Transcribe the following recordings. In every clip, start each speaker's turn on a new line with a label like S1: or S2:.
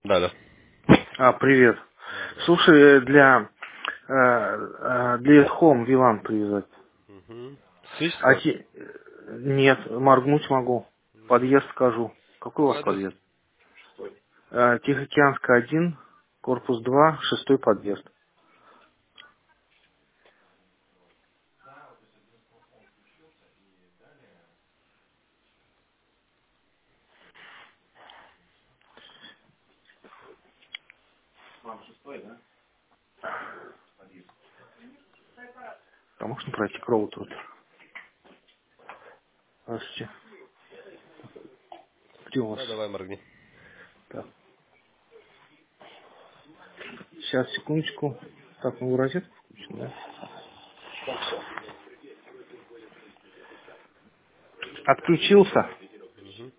S1: Да, да.
S2: Привет.
S1: Да, здравствуйте.
S2: Слушай, для Home VLAN привязать.
S1: Угу. Свечка?
S2: А те- Нет, моргнуть могу. Подъезд скажу. Какой у
S1: Какой
S2: вас
S1: адрес?
S2: подъезд? Тихоокеанская 1, корпус 2, шестой подъезд. А можно пройти к роутеру? Здравствуйте. Где у вас?
S1: Да, давай моргни.
S2: Так, сейчас, секундочку. Так, ну розетку включим, да? Так, всё. Отключился.
S1: Угу.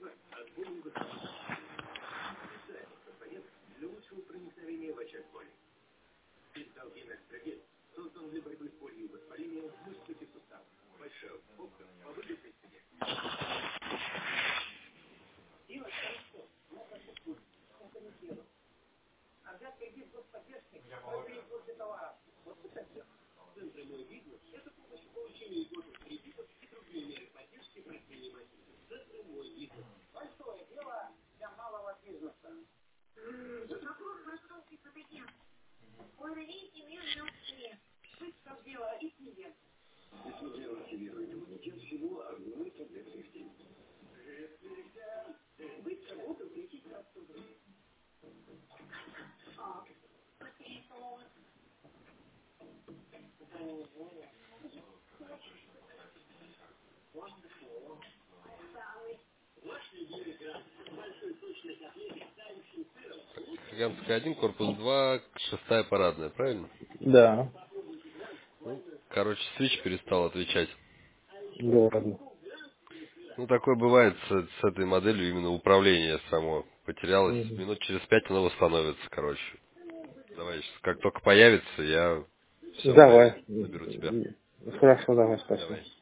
S1: Гигантская 1, корпус 2, шестая парадная, правильно?
S2: Да,
S1: Ну, короче, свич перестал отвечать.
S2: да, ладно.
S1: Ну, такое бывает с этой моделью, именно управление само потерялось.
S2: Мгм.
S1: Минут через 5 оно восстановится, короче. Давай, как только появится, я все равно
S2: Давай.
S1: наберу тебя.
S2: Хорошо, давай, спасибо.
S1: Давай.